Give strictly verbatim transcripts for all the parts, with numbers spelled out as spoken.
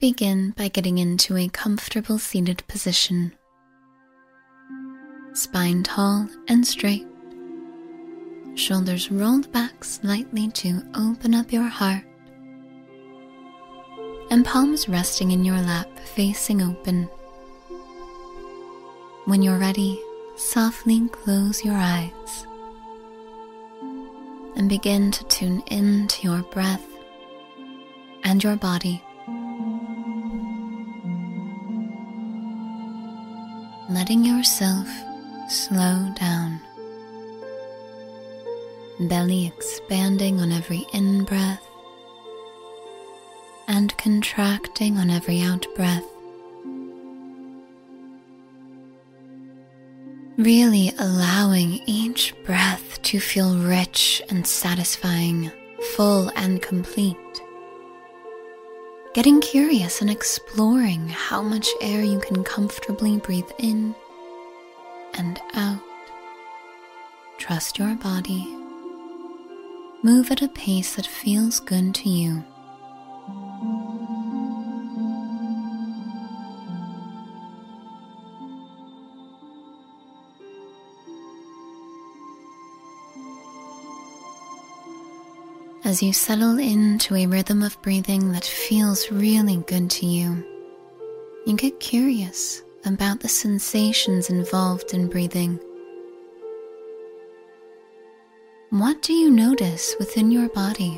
Begin by getting into a comfortable seated position. Spine tall and straight. Shoulders rolled back slightly to open up your heart. And palms resting in your lap, facing open. When you're ready, softly close your eyes and begin to tune into your breath and your body. Letting yourself slow down. Belly expanding on every in-breath and contracting on every out-breath. Really allowing each breath to feel rich and satisfying, full and complete. Getting curious and exploring how much air you can comfortably breathe in and out. Trust your body. Move at a pace that feels good to you. As you settle into a rhythm of breathing that feels really good to you, you get curious about the sensations involved in breathing. What do you notice within your body?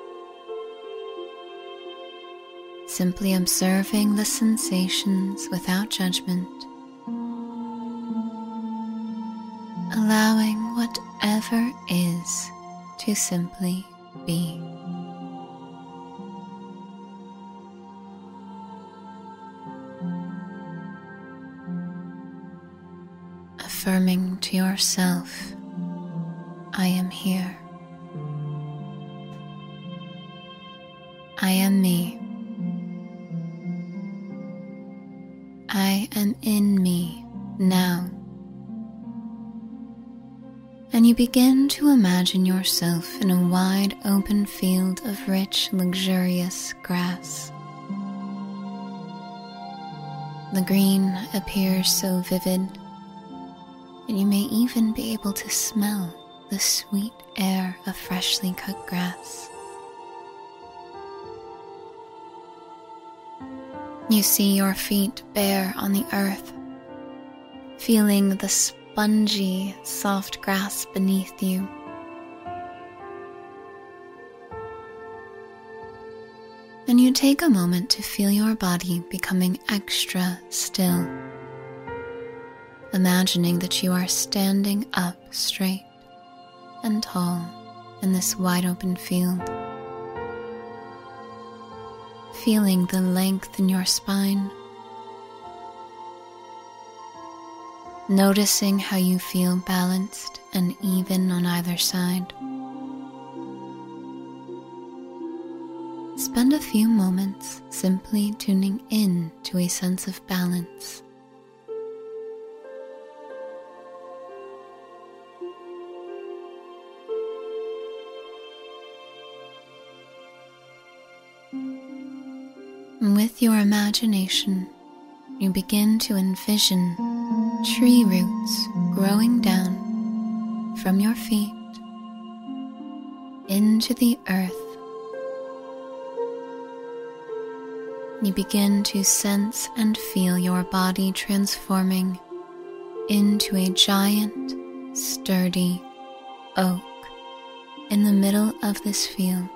Simply observing the sensations without judgment, allowing whatever is to simply be. Affirming to yourself, I am here. I am me. I am in me now. And you begin to imagine yourself in a wide open field of rich, luxurious grass. The green appears so vivid, and you may even be able to smell the sweet air of freshly cut grass. You see your feet bare on the earth, feeling the spongy, soft grass beneath you. And you take a moment to feel your body becoming extra still, imagining that you are standing up straight and tall in this wide open field, feeling the length in your spine, noticing how you feel balanced and even on either side. Spend a few moments simply tuning in to a sense of balance. With your imagination, you begin to envision tree roots growing down from your feet into the earth. You begin to sense and feel your body transforming into a giant, sturdy oak in the middle of this field.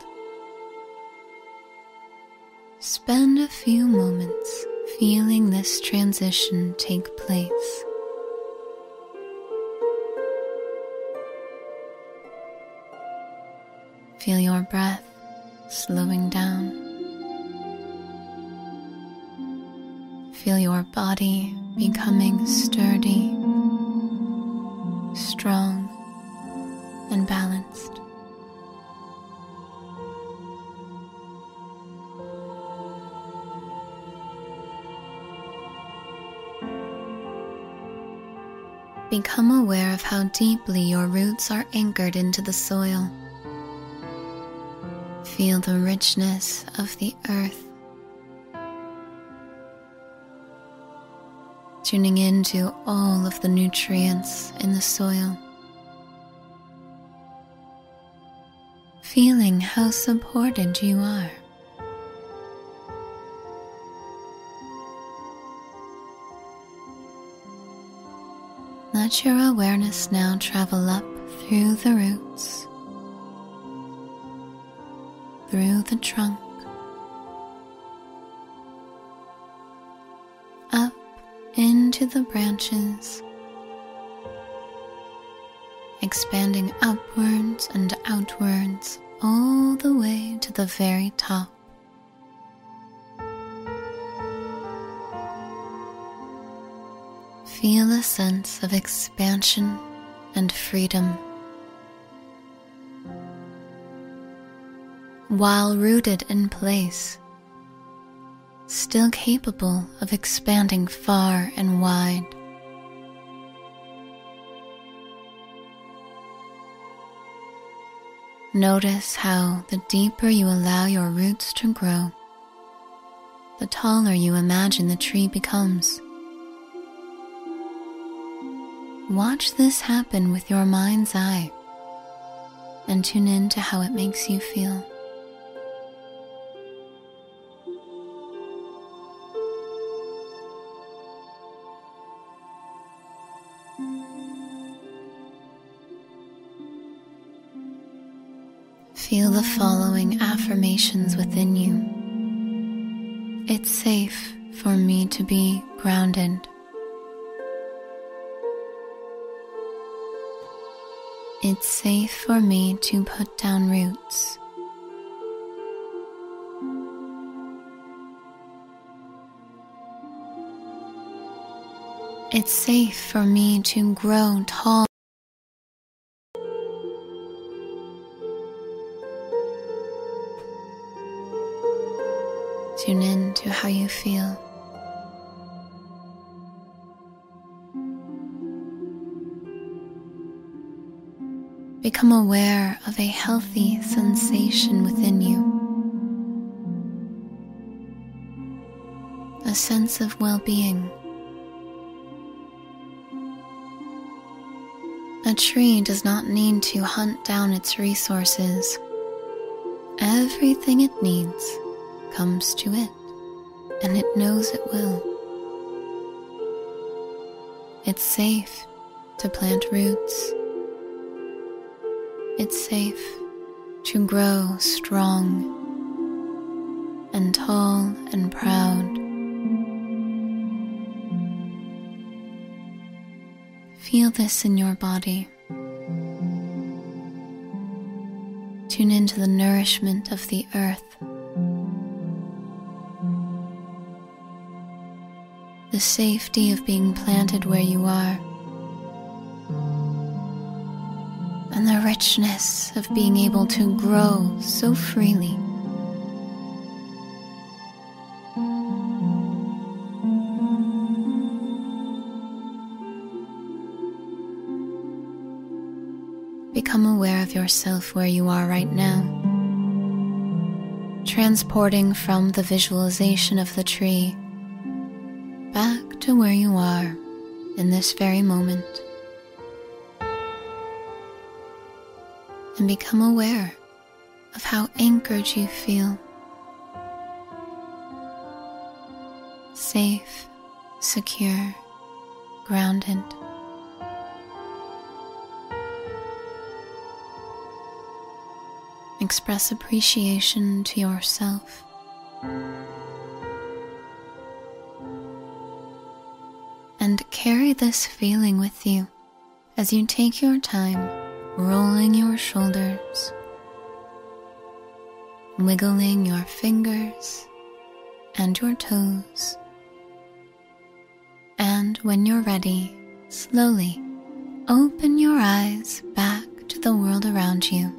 Spend a few moments feeling this transition take place. Feel your breath slowing down. Feel your body becoming sturdy, strong, and balanced. Become aware of how deeply your roots are anchored into the soil. Feel the richness of the earth tuning into all of the nutrients in the soil, feeling how supported you are. Let your awareness now travel up through the roots, through the trunk, up into the branches, expanding upwards and outwards all the way to the very top. Feel a sense of expansion and freedom. While rooted in place, still capable of expanding far and wide. Notice how the deeper you allow your roots to grow, the taller you imagine the tree becomes. Watch this happen with your mind's eye and tune in to how it makes you feel. Feel the following affirmations within you. It's safe for me to be grounded. It's safe for me to put down roots. It's safe for me to grow tall. Tune in to how you feel. Become aware of a healthy sensation within you, a sense of well-being. A tree does not need to hunt down its resources. Everything it needs comes to it, and it knows it will. It's safe to plant roots. It's safe to grow strong and tall and proud. Feel this in your body. Tune into the nourishment of the earth, the safety of being planted where you are, and the richness of being able to grow so freely. Become aware of yourself where you are right now, transporting from the visualization of the tree back to where you are in this very moment. And become aware of how anchored you feel. Safe, secure, grounded. Express appreciation to yourself. And carry this feeling with you as you take your time rolling your shoulders, wiggling your fingers and your toes. And when you're ready, slowly open your eyes back to the world around you.